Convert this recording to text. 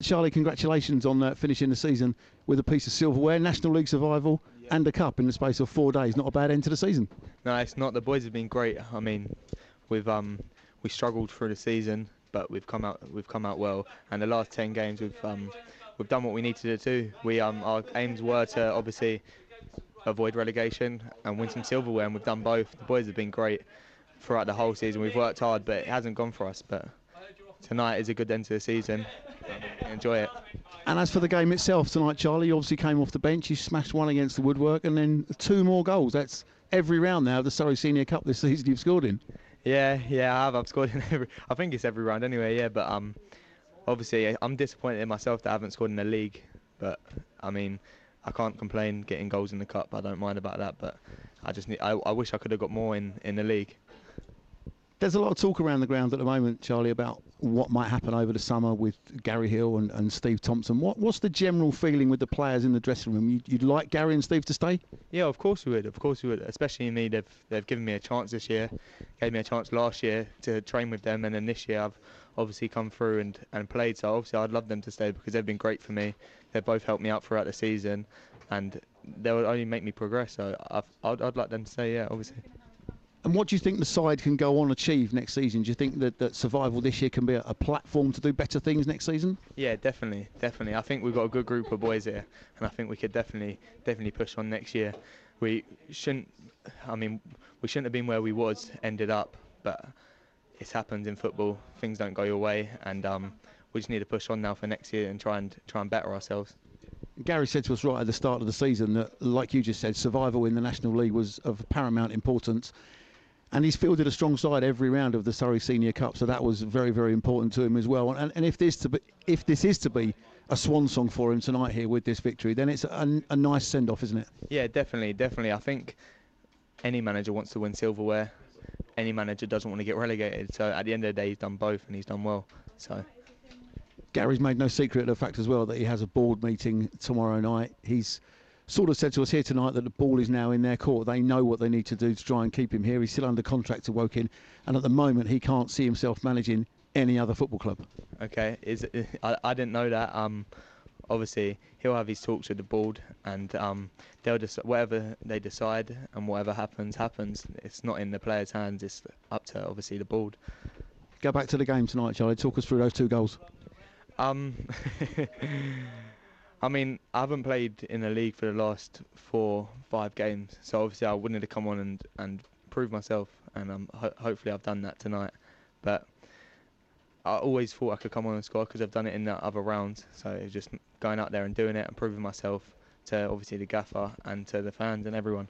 Charlie, congratulations on finishing the season with a piece of silverware, National League survival, and a cup in the space of 4 days. Not a bad end to the season. No, it's not. The boys have been great. I mean, we've we struggled through the season, but we've come out well. And the last 10 games, we've done what we needed to do. Our aims were to obviously avoid relegation and win some silverware, and we've done both. The boys have been great throughout the whole season. We've worked hard, but it hasn't gone for us. But tonight is a good end to the season. Enjoy it. And as for the game itself tonight, Charlie, you obviously came off the bench. You smashed one against the woodwork, and then 2 more goals. That's every round now of the Surrey Senior Cup this season you've scored in. Yeah, I have. I've scored in every. I think it's every round anyway. Yeah, but obviously I'm disappointed in myself that I haven't scored in the league. But I mean, I can't complain getting goals in the cup. I don't mind about that. But I wish I could have got more in the league. There's a lot of talk around the ground at the moment, Charlie, about what might happen over the summer with Gary Hill and Steve Thompson. What's the general feeling with the players in the dressing room? You'd like Gary and Steve to stay? Yeah, of course we would. Of course we would. Especially me. They've given me a chance this year. Gave me a chance last year to train with them, and then this year I've obviously come through and played. So obviously I'd love them to stay because they've been great for me. They've both helped me out throughout the season, and they will only make me progress. So I'd like them to stay. Yeah, obviously. And what do you think the side can go on achieve next season? Do you think that survival this year can be a platform to do better things next season? Yeah, definitely. I think we've got a good group of boys here, and I think we could definitely push on next year. We shouldn't have been where we ended up, but it's happened in football. Things don't go your way, and we just need to push on now for next year and try and better ourselves. Gary said to us right at the start of the season that, like you just said, survival in the National League was of paramount importance. And he's fielded a strong side every round of the Surrey Senior Cup, so that was very, very important to him as well. And if this is to be a swan song for him tonight here with this victory, then it's a nice send-off, isn't it? Yeah, definitely. I think any manager wants to win silverware. Any manager doesn't want to get relegated. So at the end of the day, he's done both, and he's done well. So Gary's made no secret of the fact as well that he has a board meeting tomorrow night. He's sort of said to us here tonight that the ball is now in their court. They know what they need to do to try and keep him here. He's still under contract to Woking, and at the moment he can't see himself managing any other football club. Okay, I didn't know that. Obviously he'll have his talks with the board, and they'll just whatever they decide and whatever happens. It's not in the players' hands. It's up to obviously the board. Go back to the game tonight, Charlie. Talk us through those 2 goals. I mean, I haven't played in the league for the last 4-5 games, so obviously I wanted to come on and prove myself, and hopefully I've done that tonight. But I always thought I could come on and score because I've done it in the other rounds, so it was just going out there and doing it and proving myself to obviously the gaffer and to the fans and everyone.